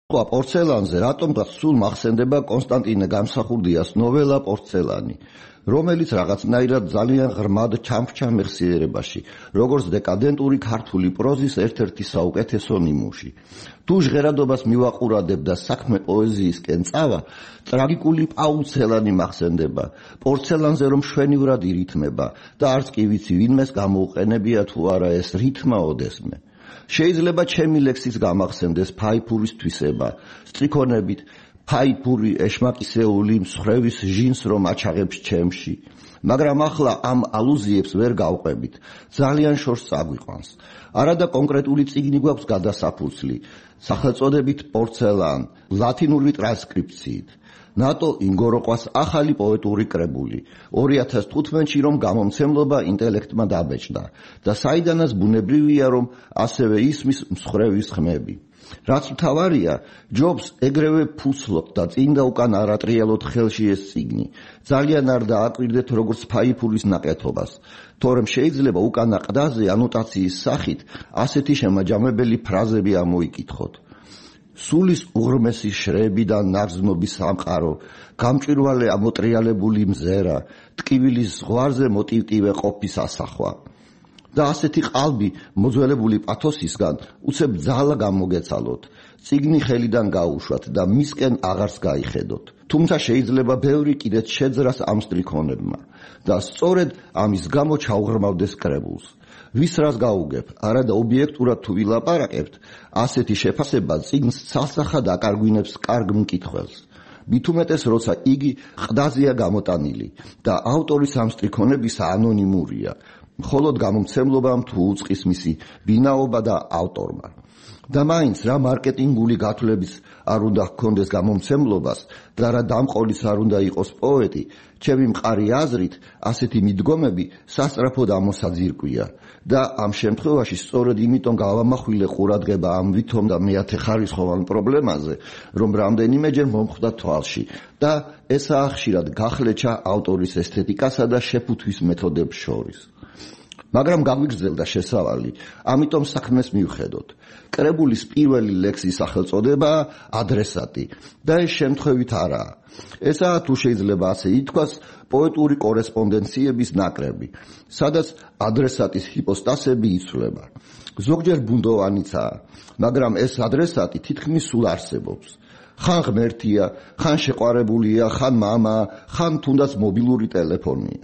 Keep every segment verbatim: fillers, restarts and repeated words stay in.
სხვა პორცელანზე რატომღაც სულ მახსენდება კონსტანტინე გამსახურდიას ნოველა პორცელანი, რომელიც რაღაცნაირად ძალიან ღრმად ჩამრჩა მეხსიერებაში, როგორც დეკადენტური ქართული პროზის ერთ-ერთი საუკეთესო ნიმუში. თუ ჟღერადობას მივაყურებდა საქმე პოეზიისკენ წავა, ტრაგიკული პაუცელანი მახსენდება, პორცელანზე რომ შვენივრად ირითმება და არც კი ვიცი ვინმეს გამოუყენებია თუ არა ეს რითმა ოდესმე. შეიძლება ჩემი ლექსის გამახსენდეს ფაიფურის თვისება, სტრიქონებით ფაიფური ეშმაკისეული მსხვერვის ჟინს რომ აჩაღებს ჩემში, მაგრამ ახლა ამ ალუზიებს ვერ გავყვებით, ძალიან შორს წაგვიყვანს. არადა კონკრეტული წიგნი გვაქვს გადასაფუძვლი, სახელწოდებით პორცელან, ლათინური ტრანსკრიფციით. ნატო ინგოროყვას ახალი პოეტური კრებული, ორი ათას თხუთმეტში რომ გამომცემლობა ინტელექტმა დაბეჭდა და საიდანაც ბუნებრივია რომ ასევე ისმის მსხვერვის ხმები. რაც მთავარია, ჯობს ეგრევე ფუცლობ და წინ და უკან არატრიალოთ ხელში ეს წიგნი. ძალიან არ დააკვირდეთ როგორც ფაიფურის ნაკეთობას, თორემ შეიძლება უკანა ყდაზე ანოტაციის სახით ასეთი შემაჯამებელი ფრაზები ამოიკითხოთ. სულის უღრმესი შრები და ნაგზნობის სამყარო, გამჭვირვალე ამოტრიალებული მზერა, ტკივილის ზღვარზე მოტივტივე ყოფის ასახვა. და ასეთი ყალბი მოძველებული პათოსისგან უცებ ძალა გამოგეცალოთ, წიგნი ხელიდან გაუშვათ და მისკენ აღარს გაიხედოთ. თუმცა შეიძლება ბევრი კიდეც შეძრას ამ სტრიქონებმა და სწორედ ამის გამო ჩაუღრმავდეს კრებულს. ვის რას გაუგებ, არადა ობიექტურად თუ ვილაპარაკებთ, ასეთი შეფასება წიგნს ცალსახად აკარგვინებს კარგ მკითხველს. მით უმეტეს, როცა იგი ყდაზეა გამოტანილი და ავტორის ამ სტრიქონებისა ანონიმურია, მხოლოდ გამომცემლობამ თუ უწყის მისი ბინაობა და ავტორმა. და მაინც რა მარკეტინგული გათვლების არ უნდა ჰქონდეს გამომცემლობას და რა დამყოლის არ უნდა იყოს პოეტი, ჩემი მყარი აზრით, ასეთი მიდგომები სასწრაფოდ ამოსაძირკვია და ამ შემთხვევაში სწორედ იმიტომ გავამახვილე ყურადღება ამ ვითომ და მეათეხარისხოვან პრობლემაზე, რომ რამდენიმეჯერ მომხვდა თვალში და ესაა ხშირად გახლეჩა ავტორის ესთეტიკასა და შეფუთვის მეთოდებს შორის. მაგრამ გაგვიგრძელდა შესავალი, ამიტომ საქმეს მივხედოთ. კრებულის პირველი ლექსის სახელწოდებაა ადრესატი და ეს შემთხვევით არაა. ესაა თუ შეიძლება ასე ითქვას პოეტური კორესპონდენციების ნაკრები, სადაც ადრესატის ჰიპოსტასები იცვლება. ზოგჯერ ბუნდოვანიცაა, მაგრამ ეს ადრესატი თითქმის სულ არსებობს. ხან ღმერთია, ხან შეყვარებულია, ხან მამა, ხან თუნდაც მობილური ტელეფონია.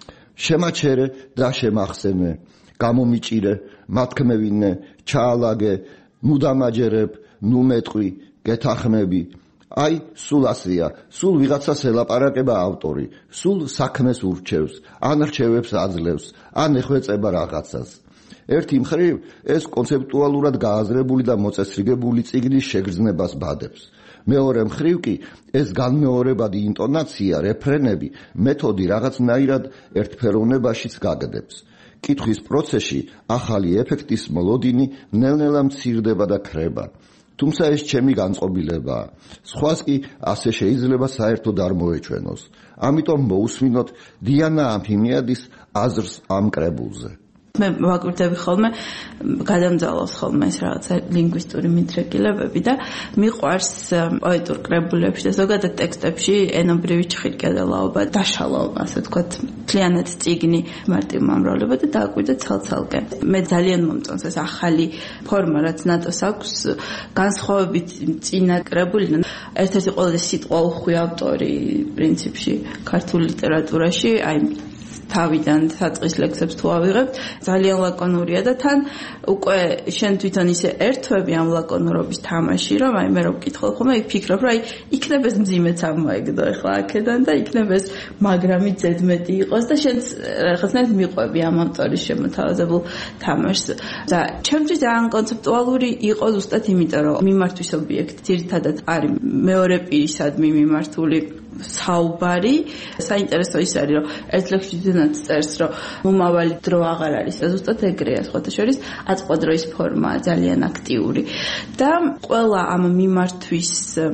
შემაჩერე და შემახსენე, გამომიჭირე, მათქმევინე, ჩაალაგე, ნუ დამაჯერებ, ნუ მეტყვი, გეთახმები. აი, სულ ასეა, სულ ვიღაცას ელაპარაკება ავტორი, სულ საქმეს ურჩევს, ან რჩევებს აძლევს, ან ეხვეწება რაღაცას. ერთი მხრივ, ეს კონცეპტუალურად გააზრებული და მოწესრიგებული წიგნის შეგრძნებას ბადებს. მეორე მხრივ კი ეს განმეორებადი ინტონაცია, რეფრენები, მეთოდი რაღაცნაირად ერთფეროვნებაშიც გაგდებს. კითხვის პროცესში ახალი ეფექტის მოლოდინი ნელ-ნელა მცირდება და ქრება. თუმცა ეს ჩემი განწყობილებაა. სხვას კი ასე შეიძლება საერთოდ არ მოეჩვენოს. ამიტომ მოусმინოთ დიანა ამფიმიადის აზრს ამ კრებულზე. მე ვაკვირდები ხოლმე, გადამძალავს ხოლმე ეს რაღაცა ლინგვისტური მიდრეკილებები და მიყვარს პოეტურ კრებულებში და ზოგადად ტექსტებში ენობრივი ჩხირკედელაობა, დაშალაობა, ასე ვთქვათ, მთლიანად წიგნი მარტივმამრავლება და დააკვირდა ცალ-ცალკე. მე ძალიან მომწონს ეს ახალი ფორმა, რაც ნატოს აქვს, განსხვავებით წინა კრებულიდან. ერთ-ერთი ყველაზე სიტყვაუხვი ავტორი პრინციპში ქართულ ლიტერატურაში, აი თავიდან საწყის ლექსებს თუ ავიღებთ, ძალიან ლაკონურია და თან უკვე შენ თვითონ ისე ერთვები ამ ლაკონურობის თამაში, რომ აი მე რო ვკითხავ ხოლმე, იქ ფიქრობ, რომ აი იქნებ ეს მძიმეც ამოეგდო ახლა აქედან და იქნებ ეს მაგრამი ზედმეტი იყოს და შენ რაღაცნაირად მიყვები ამ ავტორის შემოთავაზებულ თამაშს. და ჩემთვის ძალიან კონცეპტუალური იყო ზუსტად იმიტომ, რომ მიმართვის ობიექტი ძირითადად არის მეორე პირისადმი მიმართული საუბარი. საინტერესო ის არის, რომ ერთ ლექსში ძინათ წერს, რომ მომავალი დრო აღარ არის და ზუსტად ეგრეა სხვათა შორის აწყვადროის ფორმა ძალიან აქტიური და ყველა ამ მიმართვის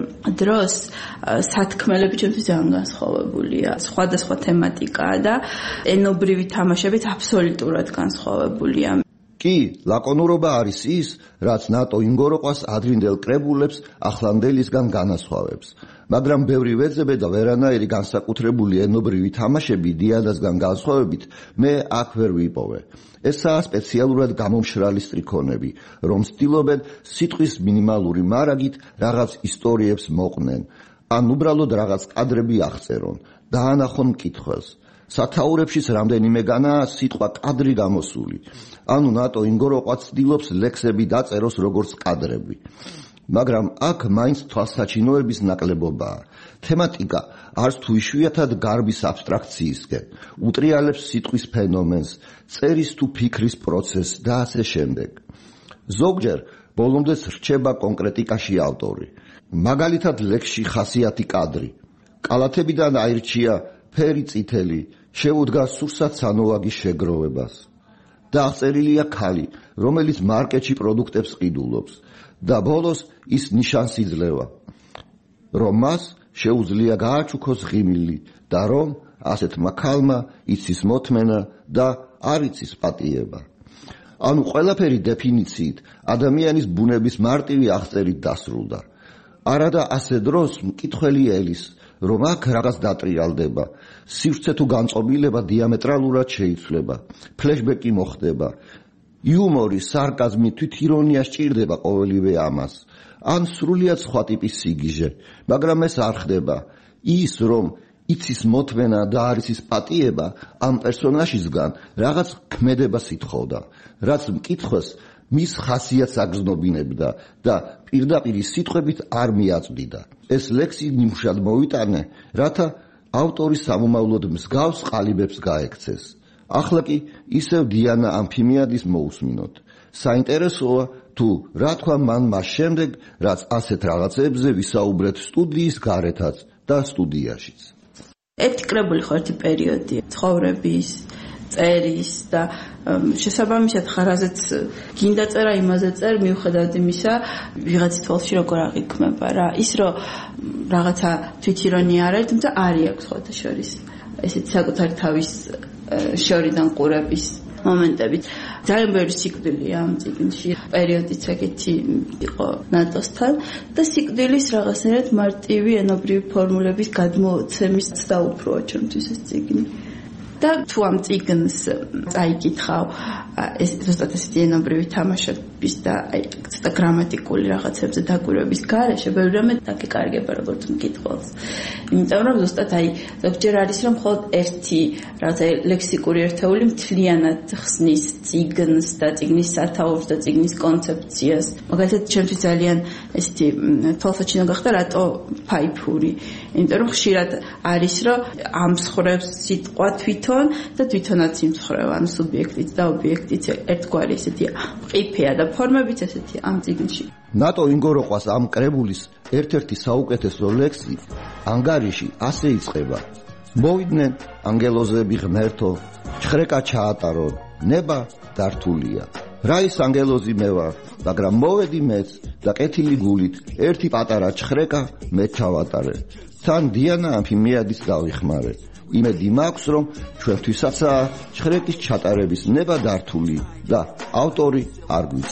დროს სათქმელები ჩემთვის ძალიან განსხვავებულია. სხვადასხვა თემატიკაა და ენობრივი თამაშებით აბსოლუტურად განსხვავებულია. კი, ლაკონურობა არის ის, რაც ნატო ინგოროყვას ადრინდელ კრებულებს ახლანდელისგან განასხვავებს. მაგრამ ბევრი ვეძებე და ვერანაირი განსაკუთრებული ენობრივი თამაშები დიანასგან განსხვავებით მე აქ ვერ ვიპოვე. ესაა სპეციალურად გამომშრალი სტრიქონები, რომ ცდილობენ სიტყვის მინიმალური მარაგით რაღაც ისტორიებს მოყვნენ, ან უბრალოდ რაღაც კადრები აღწერონ, დაანახონ მკითხველს. სათაურებშიც რამდენიმეგანაა სიტყვა კადრი გამოსული. ანუ ნატო ინგოროყვა ცდილობს ლექსები დაწეროს როგორც კადრები. მაგრამ აქ მაინც თვალსაჩინოების ნაკლებობაა. თემატიკა არც თუ იშვიათად გარბის აბსტრაქციისკენ, უტრიალებს სიტყვის ფენომენს, წერის თუ ფიქრის პროცესს და ასე შემდეგ. ზოგჯერ ბოლომდეც რჩება კონკრეტიკაში ავტორი. მაგალითად ლექსში ხასიათი კადრი. კალათებიდან აირჩია ფერი წითელი, შეუდგა სურსათ სანოვაგის შეგროვებას. და აღწერილია ქალი, რომელიც მარკეტში პროდუქტებს ყიდულობს და ბოლოს ის ნიშანს იძლევა, რომ მას შეუძლია გააჩუქოს ღიმილი და რომ ასეთმა ქალმა იცის მოთმენა და არ იცის პატიება. ანუ ყველაფერი დეფინიციით ადამიანის ბუნების მარტივი აღწერით დასრულდა. არადა ასე დროს მკითხველი ელის, რომ აქ რაღაც დატრიალდება, სივრცე თუ განწყობილება დიამეტრალურად შეიცვლება, ფლეშბეკი მოხდება, იუმორი, სარკაზმი, თვითირონია სჭირდება ყოველივე ამას, ან სრულიად სხვა ტიპის სიგიჟე, მაგრამ ეს არ ხდება. ის, რომ იცის მოთმენა და არ იცის პატიება, ამ პერსონაჟისგან რაღაც ქმედებას ითხოვდა, რაც მკითხველს მის ხასიათს აგრძნობინებდა და პირდაპირ სიტყვებით არ მიაწვდიდა. ეს ლექსი ნიმუშად მოვიტანე, რათა ავტორის სამომავლოდ მსგავს ყალიბებს გაექცეს. ახლა კი ისევ დიანა ამფიმიადის მოусმინოთ. საინტერესოა თუ რა თქვა მან მას შემდეგ, რაც ასეთ რაღაცებზე ვისაუბრეთ სტუდიის გარეთაც და სტუდიაშიც. ერთი კრებული ხო ერთი პერიოდი ცხოვრების, წერის და შესაბამისად ხარაზეც გინდა წერა იმაზე წერ მიუხედავად იმისა ვიღაცის თვალში როგორ აღიქმება რა ის რომ რაღაცა თვითირონია არ არის თუმცა არის აქვს ხოთა შორის ესეთი საკუთარი თავის შორიდან ყურების მომენტებით ძალიან ბევრი სიკვდილია ამ წიგნში პერიოდიც ეგეთი იყო ნატოსთან და სიკვდილის რაღაცნაირად მარტივი ენობრივი ფორმულების გადმოცემის დაუფროა ჩემთვის ეს წიგნი და თუ ამ წიგნს წაიკითხავ ეს ზუსტად ესეთი ენობრივი თამაშების და აი ცოტა გრამატიკული რაღაცებზე დაკვირვების გარეშე ბევრი რამე დაგეკარგება როგორც მკითხველს იმიტომ რომ ზუსტად აი ზოგჯერ არის რომ მხოლოდ ერთი რაღაცა ლექსიკური ერთეული მთლიანად ხსნის წიგნს და წიგნის სათაურს და წიგნის კონცეფციას მაგალითად ჩემთვის ძალიან ესეთი თვალსაჩინო გახდა რატო ფაიფური იმიტომ რომ ხშირად არის რომ ამსხრევს სიტყვა თვითონ და თვითონაც იმსხრევა ანუ სუბიექტიც და ობიექტიც ერთგვარი ესეთი ყიფეა და ფორმებიც ესეთი ამ წიგნში. ნატო ინგოროყვას ამ კრებულის ერთ-ერთი საუკეთესო ლექსი ანგარიში ასე იწყება. მოვიდნენ ანგელოზები ღმერთო, ჩხრეკა ჩაატარო, ნება დართულია. რა ის ანგელოზი მე ვარ, მაგრამ მოვედი მეც და კეთილი გულით ერთი პატარა ჩხრეკა მე ჩავატარე. თან დიანა ამფიმიადის დავიხმარე. იმედი მაქვს რომ ჩვენთვისაცაა ჩხრეკის ჩატარების ნება დართული და ავტორი არ